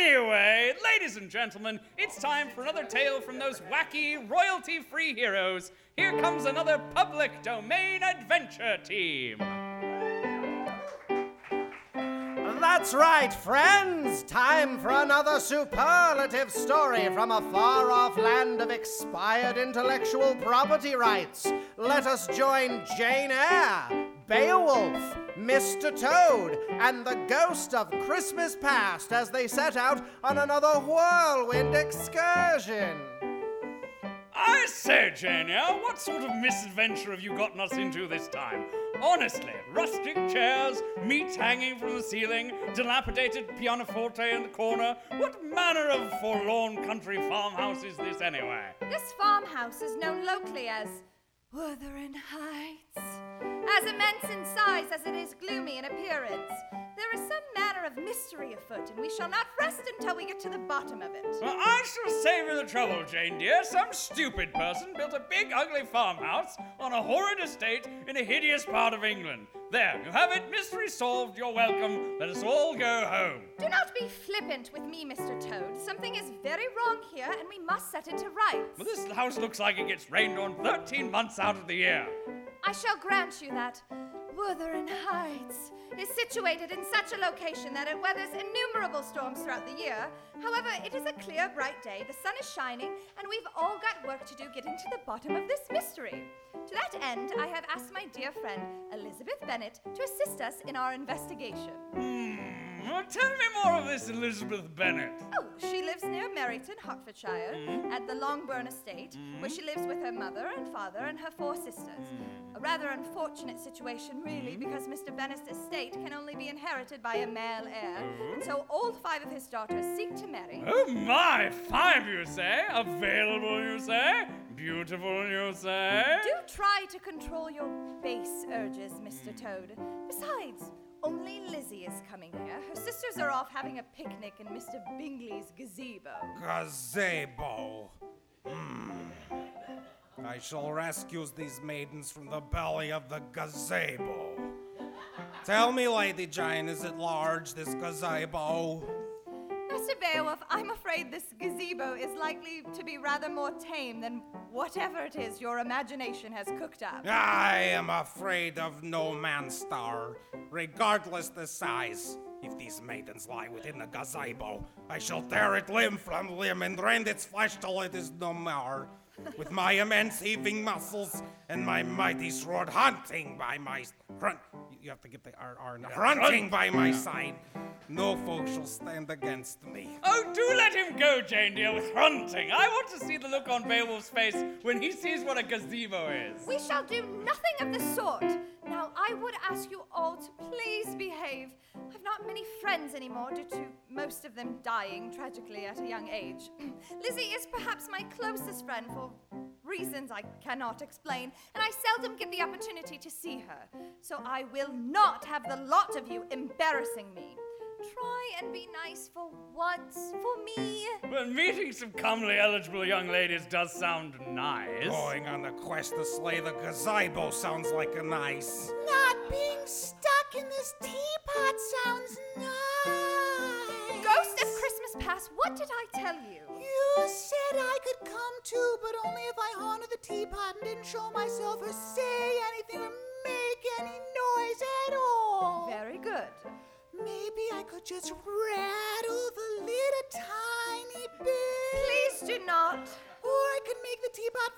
Anyway, ladies and gentlemen, it's time for another tale from those wacky, royalty-free heroes. Here comes another public domain adventure team. That's right, friends! Time for another superlative story from a far-off land of expired intellectual property rights. Let us join Jane Eyre, Beowulf, Mr. Toad, and the ghost of Christmas past as they set out on another whirlwind excursion. I say, Jane Eyre, what sort of misadventure have you gotten us into this time? Honestly, rustic chairs, meat hanging from the ceiling, dilapidated pianoforte in the corner. What manner of forlorn country farmhouse is this anyway? This farmhouse is known locally as Wuthering Heights. As immense in size as it is gloomy in appearance, there is some manner of mystery afoot, and we shall not rest until we get to the bottom of it. Well, I shall save you the trouble, Jane dear. Some stupid person built a big, ugly farmhouse on a horrid estate in a hideous part of England. There, you have it. Mystery solved. You're welcome. Let us all go home. Do not be flippant with me, Mr. Toad. Something is very wrong here, and we must set it to rights. Well, this house looks like it gets rained on 13 months out of the year. I shall grant you that Wuthering Heights is situated in such a location that it weathers innumerable storms throughout the year. However, it is a clear, bright day, the sun is shining, and we've all got work to do getting to the bottom of this mystery. To that end, I have asked my dear friend, Elizabeth Bennet, to assist us in our investigation. Well, tell me more of this Elizabeth Bennet. Oh, she lives near Meryton, Hertfordshire, at the Longbourn estate, where she lives with her mother and father and her 4 sisters. A rather unfortunate situation, really, because Mr. Bennet's estate can only be inherited by a male heir, and so all 5 of his daughters seek to marry. Oh my, 5 you say? Available you say? Beautiful you say? Do try to control your base urges, Mr. Toad. Besides, only Lizzie is coming here. Her sisters are off having a picnic in Mr. Bingley's gazebo. Gazebo. I shall rescue these maidens from the belly of the gazebo. Tell me, Lady Jane, is it large, this gazebo? Master Beowulf, I'm afraid this gazebo is likely to be rather more tame than whatever it is your imagination has cooked up. I am afraid of no man's star, regardless the size. If these maidens lie within the gazebo, I shall tear it limb from limb and rend its flesh till it is no more. With my immense heaving muscles and my mighty sword hunting by my you have to get the R now. Hunting by my side, no foe shall stand against me. Oh, do let him go, Jane dear, with hunting. I want to see the look on Beowulf's face when he sees what a gazebo is. We shall do nothing of the sort. Now, I would ask you all to please behave. I've not many friends anymore due to most of them dying tragically at a young age. Lizzie is perhaps my closest friend for reasons I cannot explain, and I seldom get the opportunity to see her. So I will not have the lot of you embarrassing me. Try and be nice for once, for me. Well, meeting some comely, eligible young ladies does sound nice. Going on a quest to slay the gazebo sounds like a nice. Not being stuck in this teapot sounds nice. Ghost of Christmas Past, what did I tell you? You said I could come too, but only if I haunted the teapot and didn't show myself or say anything or make any noise at all. Very good. Maybe I could just rattle the lid a tiny bit. Please do not. Or I could make the teapot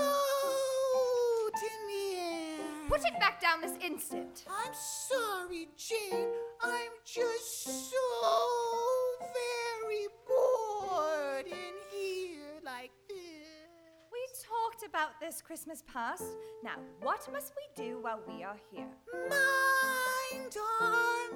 float in the air. Put it back down this instant. I'm sorry, Jane. I'm just so very bored in here like this. We talked about this Christmas past. Now, what must we do while we are here? Mind our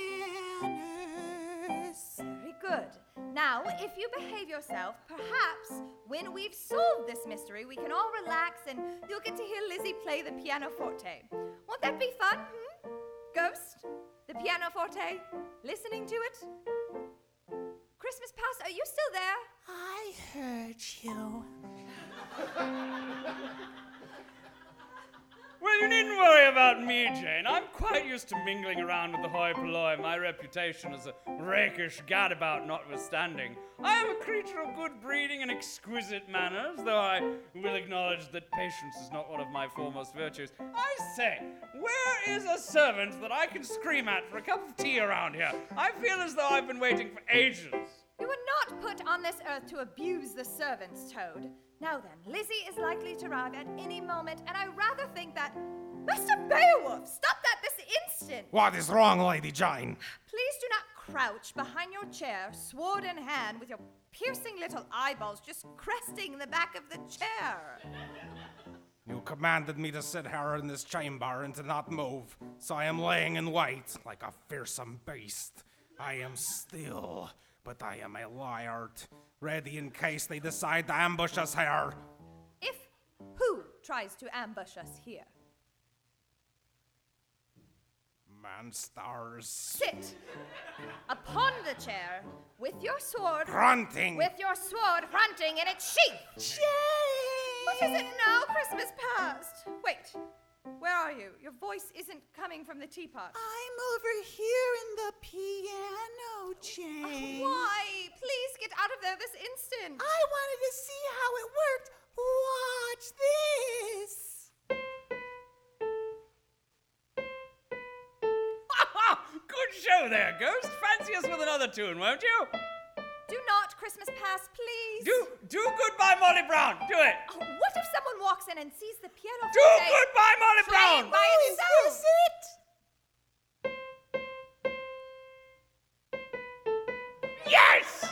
manners. Very good. Now, if you behave yourself, perhaps when we've solved this mystery, we can all relax and you'll get to hear Lizzie play the pianoforte. Won't that be fun? Ghost? The pianoforte? Listening to it? Christmas past, are you still there? I heard you. Well, you needn't worry about me, Jane. I'm quite used to mingling around with the hoi polloi, my reputation as a rakish gadabout notwithstanding. I am a creature of good breeding and exquisite manners, though I will acknowledge that patience is not one of my foremost virtues. I say, where is a servant that I can scream at for a cup of tea around here? I feel as though I've been waiting for ages. You were not put on this earth to abuse the servants, Toad. Now then, Lizzie is likely to arrive at any moment, and I rather think that... Mr. Beowulf, stop that this instant! What is wrong, Lady Jane? Please do not crouch behind your chair, sword in hand, with your piercing little eyeballs just cresting the back of the chair. You commanded me to sit here in this chamber and to not move, so I am laying in wait like a fearsome beast. I am still, but I am alert, ready in case they decide to ambush us here. If who tries to ambush us here? Monsters. Sit upon the chair with your sword. Grunting. With your sword fronting in its sheath. Jane! What is it now, Christmas past? Wait, where are you? Your voice isn't coming from the teapot. I'm over here in the piano, Jane. Why? Please get out of there this instant. I wanted to see how it worked. Watch this. Good show there, Ghost. Fancy us with another tune, won't you? Do not Christmas past, please. Do Goodbye, Molly Brown. Do it. Oh, what if someone walks in and sees the piano Do forte Goodbye, Molly playing Brown. by itself? Is it? Yes!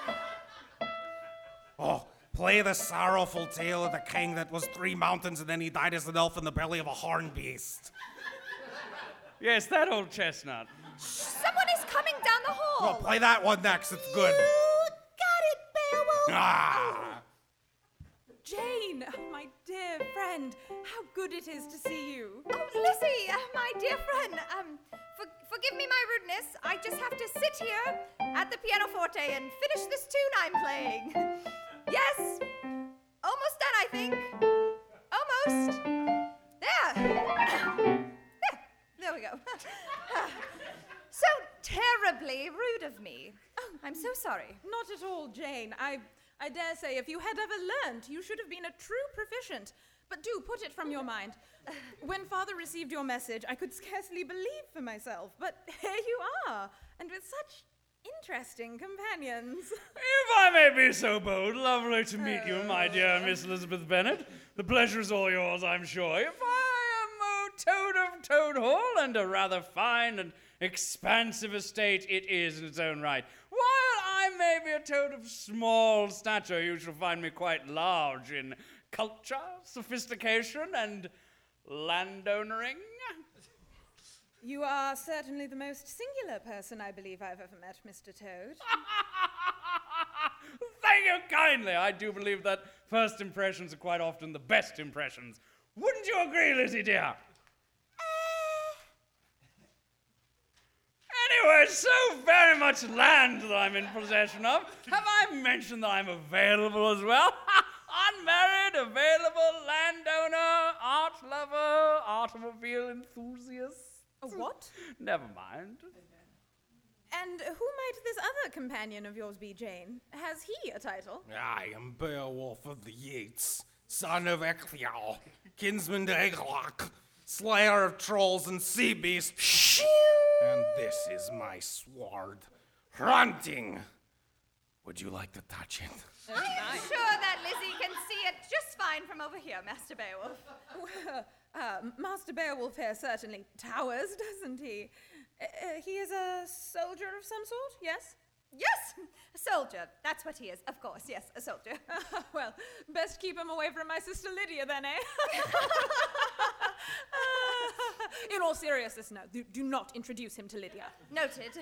Oh, play the sorrowful tale of the king that was 3 mountains and then he died as an elf in the belly of a horned beast. Yes, that old chestnut. Someone is coming down the hall. Well, play that one next. It's good. You got it, Beowulf. Ah! Jane, my dear friend, how good it is to see you. Oh, Lizzie, my dear friend, forgive me my rudeness. I just have to sit here at the pianoforte and finish this tune I'm playing. Yes, almost done, I think. Almost. There we go. So terribly rude of me. Oh, I'm so sorry. Not at all, Jane. I dare say if you had ever learnt, you should have been a true proficient. But do put it from your mind. When Father received your message, I could scarcely believe for myself. But here you are, and with such interesting companions. If I may be so bold, lovely to meet you, my dear Miss Elizabeth Bennet. The pleasure is all yours, I'm sure. If I am a Toad of Toad Hall, and a rather fine and expansive estate it is in its own right. While I may be a toad of small stature, you shall find me quite large in culture, sophistication, and landownering. You are certainly the most singular person I believe I've ever met, Mr. Toad. Thank you kindly. I do believe that first impressions are quite often the best impressions. Wouldn't you agree, Lizzie dear? Anyway, so very much land that I'm in possession of. Have I mentioned that I'm available as well? Unmarried, available, landowner, art lover, automobile enthusiast. A what? Never mind. And who might this other companion of yours be, Jane? Has he a title? I am Beowulf of the Yeats, son of Ecgtheow, kinsman to Eglock, slayer of trolls and sea beasts. And this is my sword, Hrunting. Would you like to touch it? I'm sure that Lizzie can see it just fine from over here, Master Beowulf. Master Beowulf here certainly towers, doesn't he? He is a soldier of some sort, yes? Yes, a soldier. That's what he is, of course. Yes, a soldier. Well, best keep him away from my sister Lydia then, eh? In all seriousness, no, do not introduce him to Lydia. Noted.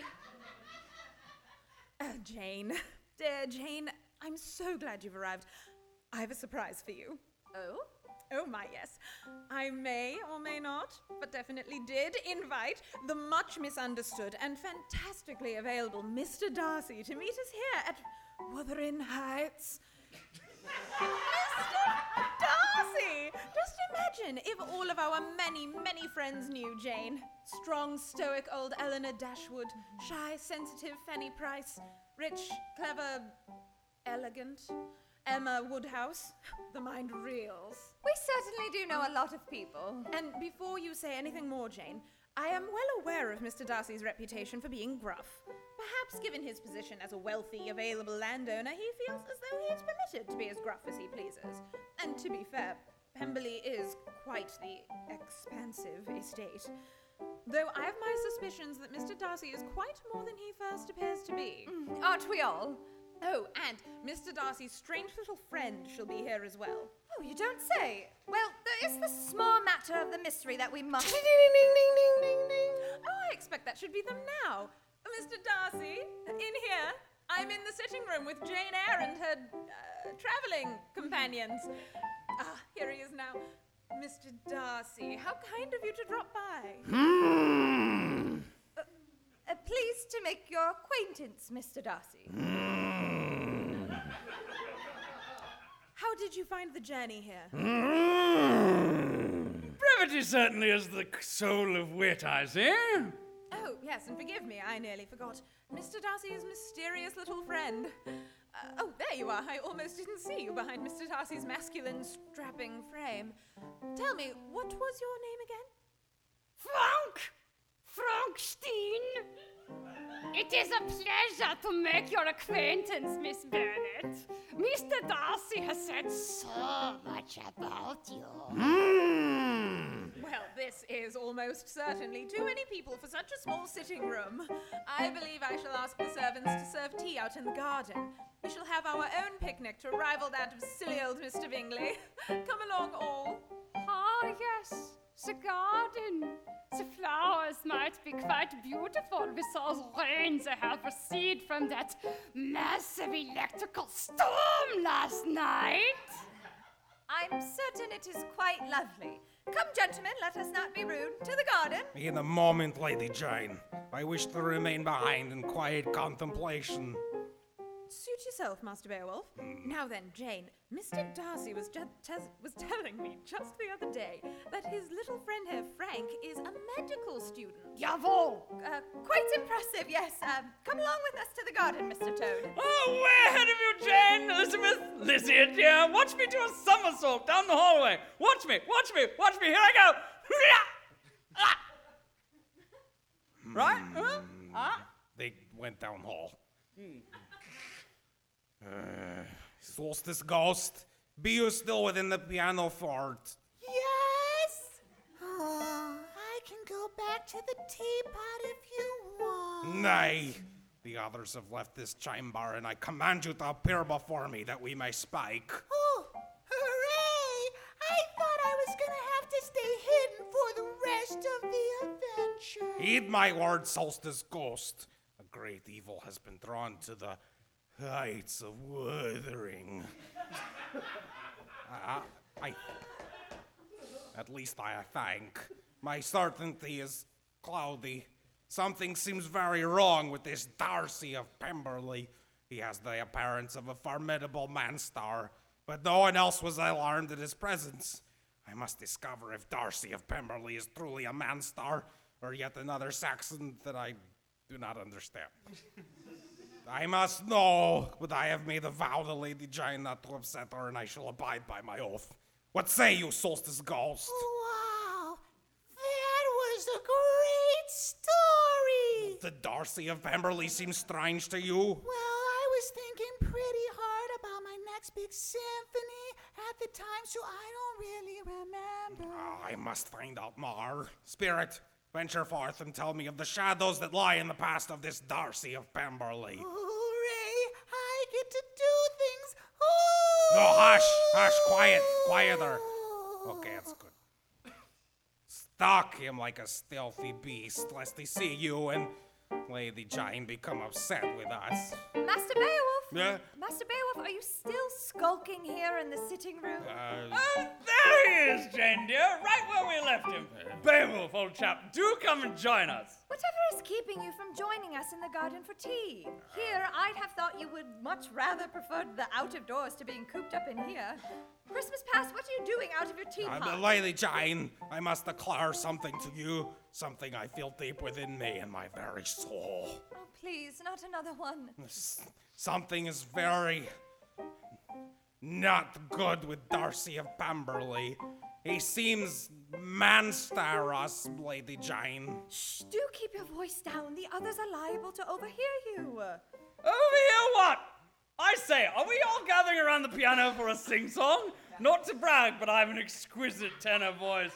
Jane, dear Jane, I'm so glad you've arrived. I have a surprise for you. Oh? Oh my, yes. I may or may not, but definitely did invite the much misunderstood and fantastically available Mr. Darcy to meet us here at Wuthering Heights. Mr. Darcy! Just Imagine if all of our many, many friends knew Jane. Strong, stoic old Eleanor Dashwood, shy, sensitive Fanny Price, rich, clever, elegant Emma Woodhouse. The mind reels. We certainly do know a lot of people. And before you say anything more, Jane, I am well aware of Mr. Darcy's reputation for being gruff. Perhaps given his position as a wealthy, available landowner, he feels as though he is permitted to be as gruff as he pleases. And to be fair, Pemberley is quite the expansive estate. Though I have my suspicions that Mr. Darcy is quite more than he first appears to be. Aren't we all? Oh, and Mr. Darcy's strange little friend shall be here as well. Oh, you don't say. Well, there is the small matter of the mystery that we must... Oh, I expect that should be them now. Mr. Darcy, in here. I'm in the sitting room with Jane Eyre and her traveling companions. Ah, here he is now. Mr. Darcy, how kind of you to drop by. Pleased to make your acquaintance, Mr. Darcy. How did you find the journey here? Brevity certainly is the soul of wit, I see. Oh, yes, and forgive me, I nearly forgot. Mr. Darcy's mysterious little friend. Oh, there you are. I almost didn't see you behind Mr. Darcy's masculine, strapping frame. Tell me, what was your name again? Frank Steen. It is a pleasure to make your acquaintance, Miss Bennet. Mr. Darcy has said so much about you. Well, this is almost certainly too many people for such a small sitting room. I believe I shall ask the servants to serve tea out in the garden. We shall have our own picnic to rival that of silly old Mr. Bingley. Come along, all. Ah, yes, the garden. The flowers might be quite beautiful with all the rain they have received from that massive electrical storm last night. I'm certain it is quite lovely. Come, gentlemen, let us not be rude. To the garden. In a moment, Lady Jane. I wish to remain behind in quiet contemplation. Suit yourself, Master Beowulf. Now then, Jane, Mr. Darcy was telling me just the other day that his little friend here, Frank, is a medical student. Jawohl! Quite impressive, yes. Come along with us to the garden, Mr. Toad. Oh, way ahead of you, Jane! Elizabeth, Lizzie, dear, watch me do a somersault down the hallway. Watch me, watch me, watch me. Here I go. Right? They went down hall. Solstice Ghost, be you still within the piano fort? Yes? Oh, I can go back to the teapot if you want. Nay, the others have left this chamber, and I command you to appear before me that we may spike. Oh, hooray! I thought I was gonna have to stay hidden for the rest of the adventure. Heed my word, Solstice Ghost. A great evil has been drawn to the heights of Wuthering. At least I think. My certainty is cloudy. Something seems very wrong with this Darcy of Pemberley. He has the appearance of a formidable man-star, but no one else was alarmed at his presence. I must discover if Darcy of Pemberley is truly a man-star, or yet another Saxon that I do not understand. I must know, but I have made a vow to Lady Jane not to upset her, and I shall abide by my oath. What say you, Solstice Ghost? Wow, that was a great story. The Darcy of Pemberley seems strange to you? Well, I was thinking pretty hard about my next big symphony at the time, so I don't really remember. I must find out more. Spirit, venture forth and tell me of the shadows that lie in the past of this Darcy of Pemberley. Hooray! I get to do things. Ooh! No, hush, quieter. Okay, that's good. Stalk him like a stealthy beast, lest he see you and Lady Jane become upset with us. Master Beowulf? Yeah? Master Beowulf, are you still skulking here in the sitting room? Oh, there he is, Jane, dear, right where we left him. Beowulf, old chap, do come and join us. Whatever is keeping you from joining us in the garden for tea? Here, I'd have thought you would much rather prefer the out of doors to being cooped up in here. Christmas past, what are you doing out of your teapot? Lady Jane, I must declare something to you, something I feel deep within me in my very soul. Oh, please, not another one. Something is very not good with Darcy of Pemberley. He seems mansterous, Lady Jane. Shh, do keep your voice down. The others are liable to overhear you. Overhear what? I say, are we all gathering around the piano for a sing-song? Not to brag, but I have an exquisite tenor voice.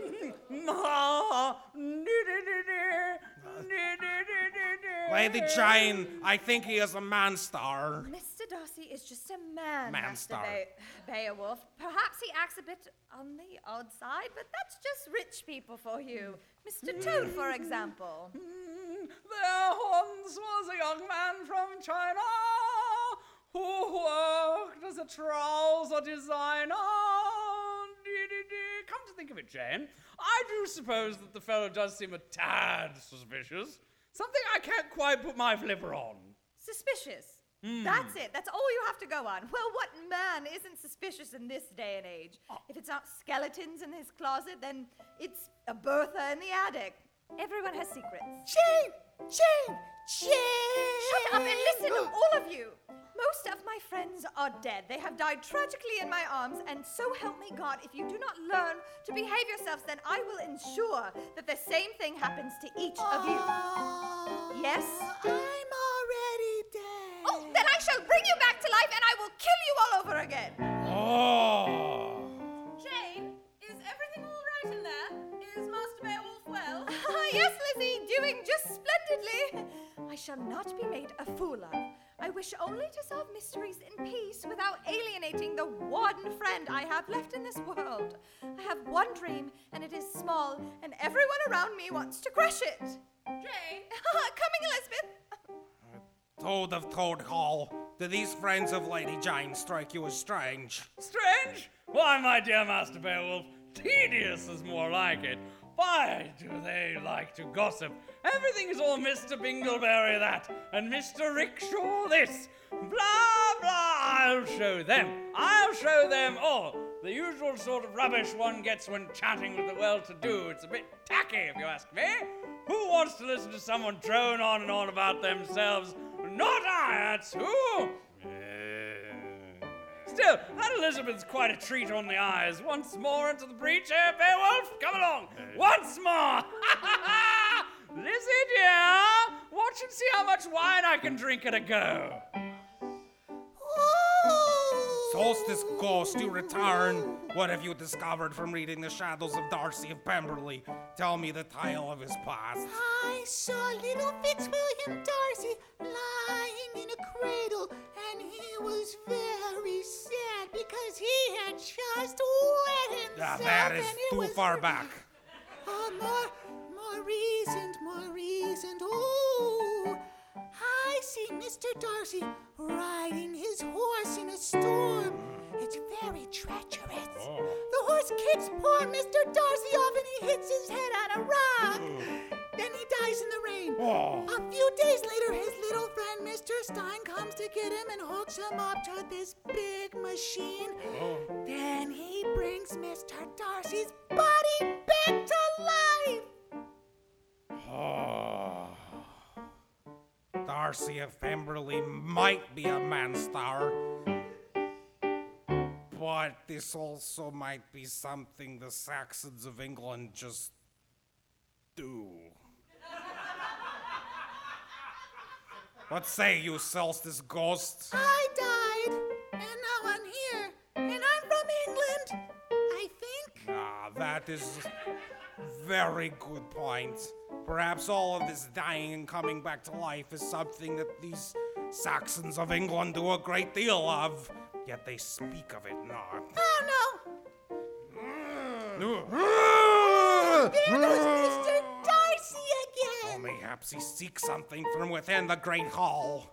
Lady Jane, I think he is a man-star. Mr. Darcy is just a man, Man-star. Master Beowulf. Perhaps he acts a bit on the odd side, but that's just rich people for you. Mr. Toad, for example. There once was a young man from China who worked as a trouser designer. Come to think of it, Jane, I do suppose that the fellow does seem a tad suspicious. Something I can't quite put my flipper on. Suspicious. That's it. That's all you have to go on. Well, what man isn't suspicious in this day and age? If it's not skeletons in his closet, then it's a Bertha in the attic. Everyone has secrets. Jane! Jane! Jane! Shut up and listen, all of you. Most of my friends are dead. They have died tragically in my arms, and so help me God, if you do not learn to behave yourselves, then I will ensure that the same thing happens to each of you. Yes? I'm already dead. Oh, then I shall bring you back to life, and I will kill you all over again. Oh. Jane, is everything all right in there? Is Master Beowulf well? Yes, Lizzie, doing just splendidly. I shall not be made a fool of. I wish only to solve mysteries in peace without alienating the one friend I have left in this world. I have one dream, and it is small, and everyone around me wants to crush it. Jane? Coming, Elizabeth. Toad of Toad Hall, do these friends of Lady Jane strike you as strange? Strange? Why, my dear Master Beowulf, tedious is more like it. Why do they like to gossip? Everything is all Mr. Bingleberry that, and Mr. Rickshaw this. Blah, blah, I'll show them all. The usual sort of rubbish one gets when chatting with the well-to-do. It's a bit tacky, if you ask me. Who wants to listen to someone drone on and on about themselves? Not I, that's who. Still, that Elizabeth's quite a treat on the eyes. Once more into the breach, Beowulf, come along. Once more. Lizzie, dear, watch and see how much wine I can drink at a go. Solstice Ghost, you return. What have you discovered from reading the Shadows of Darcy of Pemberley? Tell me the tale of his past. I saw little Fitzwilliam Darcy lying in a cradle, and he was very sad because he had just wet himself. That is and it too was far back. More recent. Oh, I see Mr. Darcy riding his horse in a storm. It's very treacherous. The horse kicks poor Mr. Darcy off and he hits his head on a rock. Then he dies in the rain. A few days later, his little friend Mr. Stein comes to get him and hooks him up to this big machine. Then he brings Mr. Darcy's body back to life. Darcy of Pemberley might be a man-star, but this also might be something the Saxons of England just do. What say you, Solstice Ghost? I died, and now I'm here, and I'm from England, I think. That is very good point. Perhaps all of this dying and coming back to life is something that these Saxons of England do a great deal of, yet they speak of it not. Oh, no. There goes Mr. Darcy again. Mayhaps he seeks something from within the great hall.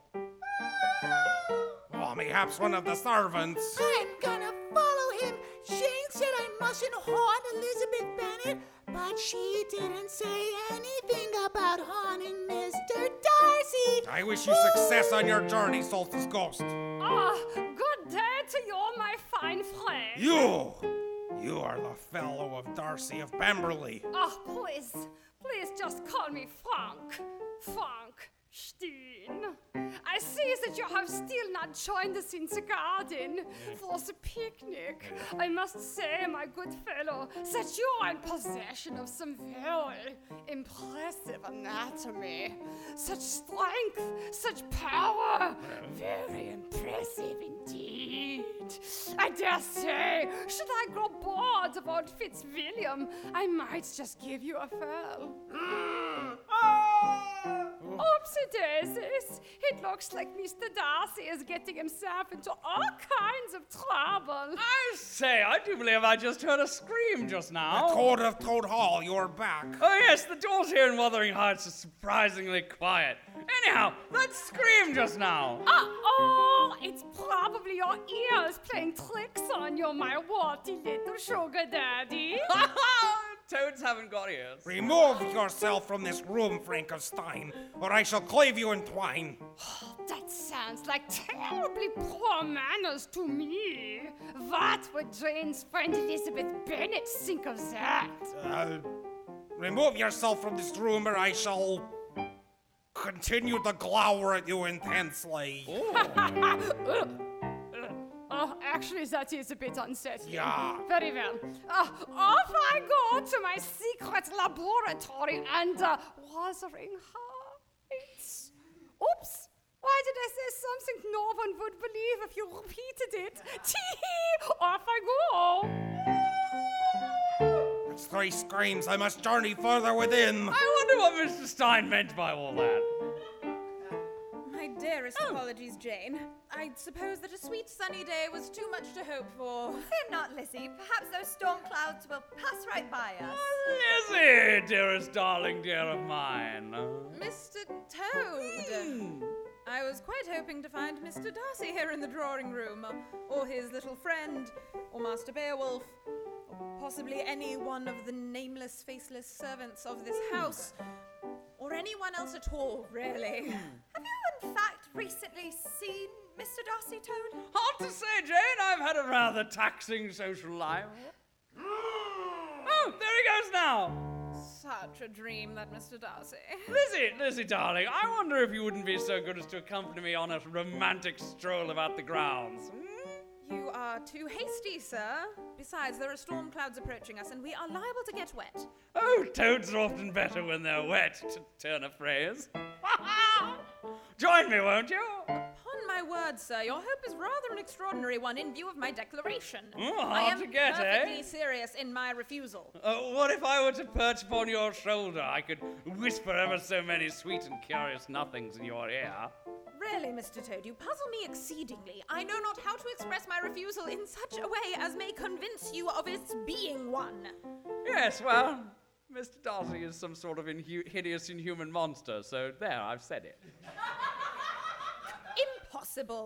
Or mayhaps one of the servants. I'm gonna follow him. Shane said I mustn't haunt Elizabeth Bennet, but she didn't say anything about haunting Mr. Darcy. I wish you success on your journey, Solstice Ghost. Good day to you, my fine friend. You are the fellow of Darcy of Pemberley. Oh, please just call me Frank. Frankenstein. I see that you have still not joined us in the garden for the picnic. I must say, my good fellow, that you are in possession of some very impressive anatomy. Such strength, such power. Very impressive indeed. I dare say, should I grow bored of old Fitzwilliam, I might just give you a fell. Oopsie daisies! It looks like Mr. Darcy is getting himself into all kinds of trouble. I say, I do believe I just heard a scream just now. Toad of Toad Hall, you're back. Oh yes, the doors here in Wuthering Heights are surprisingly quiet. Anyhow, that scream just now. Oh, it's probably your ears playing tricks on you, my warty little sugar daddy. Toads haven't got ears. Remove yourself from this room, Frankenstein, or I shall cleave you in twine. That sounds like terribly poor manners to me. What would Jane's friend Elizabeth Bennet think of that? Remove yourself from this room, or I shall continue to glower at you intensely. Oh, actually, that is a bit unsettling. Yeah. Very well. Off I go to my secret laboratory and Wuthering Heights. Oops. Why did I say something no one would believe if you repeated it? Tee-hee! Off I go. It's 3 screams. I must journey further within. I wonder what Mr. Stein meant by all that. My dearest apologies, Jane. I suppose that a sweet sunny day was too much to hope for. Fear not, Lizzie. Perhaps those storm clouds will pass right by us. Lizzie, dearest darling dear of mine. Mr. Toad! I was quite hoping to find Mr. Darcy here in the drawing room, or his little friend, or Master Beowulf, or possibly any one of the nameless, faceless servants of this house, or anyone else at all, really. Have you, in fact, recently seen Mr. Darcy, Toad? Hard to say, Jane. I've had a rather taxing social life. Oh, there he goes now. Such a dream, that Mr. Darcy. Lizzie, darling, I wonder if you wouldn't be so good as to accompany me on a romantic stroll about the grounds. You are too hasty, sir. Besides, there are storm clouds approaching us, and we are liable to get wet. Oh, toads are often better when they're wet, to turn a phrase. Join me, won't you? Upon my word, sir, your hope is rather an extraordinary one in view of my declaration. Hard I am to get, perfectly serious in my refusal. What if I were to perch upon your shoulder? I could whisper ever so many sweet and curious nothings in your ear. Really, Mr. Toad, you puzzle me exceedingly. I know not how to express my refusal in such a way as may convince you of its being one. Yes, well, Mr. Darcy is some sort of hideous inhuman monster, so there, I've said it. Impossible.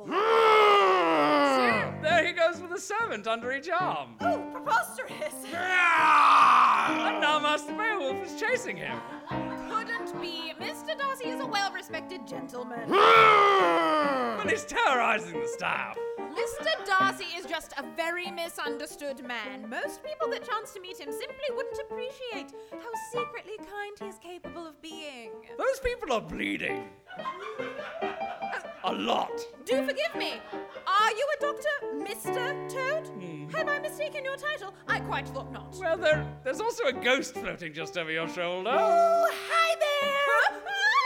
There he goes with a servant under each arm. Oh, preposterous! And now Master Beowulf is chasing him. Couldn't be. Mr. Darcy is a well-respected gentleman. But he's terrorizing the staff. Mr. Darcy is just a very misunderstood man. Most people that chance to meet him simply wouldn't appreciate how secretly kind he is capable of being. Those people are bleeding. A lot. Do forgive me. Are you a doctor, Mr. Toad? Have I mistaken your title? I quite thought not. Well, there's also a ghost floating just over your shoulder. Oh, hi there!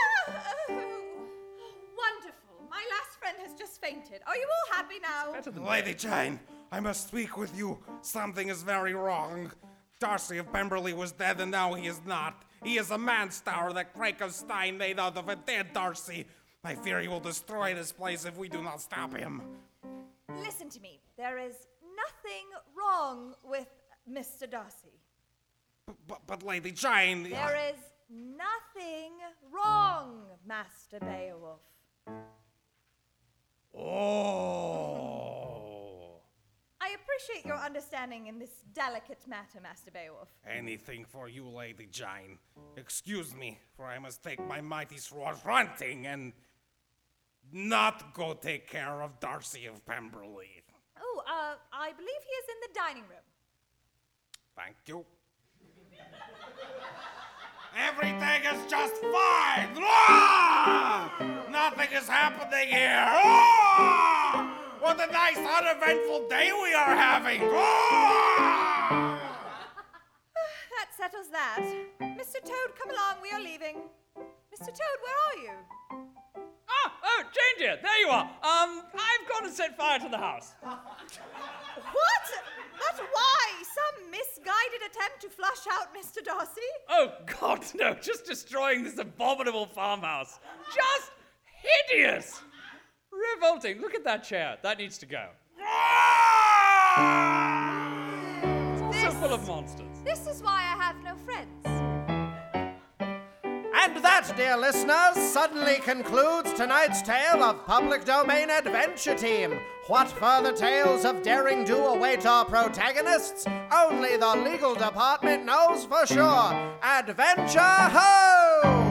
Wonderful. My last friend has just fainted. Are you all happy now? Lady Jane, I must speak with you. Something is very wrong. Darcy of Pemberley was dead, and now he is not. He is a man-star that Frankenstein made out of a dead Darcy. I fear he will destroy this place if we do not stop him. Listen to me. There is nothing wrong with Mr. Darcy. But Lady Jane... There is nothing wrong, Master Beowulf. Oh. I appreciate your understanding in this delicate matter, Master Beowulf. Anything for you, Lady Jane. Excuse me, for I must take my mighty sword hunting and not go take care of Darcy of Pemberley. Oh, I believe he is in the dining room. Thank you. Everything is just fine! Ah! Nothing is happening here! Ah! What a nice, uneventful day we are having! Ah! That settles that. Mr. Toad, come along, we are leaving. Mr. Toad, where are you? Oh, Jane dear, there you are. I've gone and set fire to the house. What? But why? Some misguided attempt to flush out Mr. Darcy? Oh, God, no, just destroying this abominable farmhouse. Just hideous. Revolting. Look at that chair. That needs to go. It's also full of monsters. This is why I have no friends. And that, dear listeners, suddenly concludes tonight's tale of Public Domain Adventure Team. What further tales of daring do await our protagonists? Only the legal department knows for sure. Adventure ho!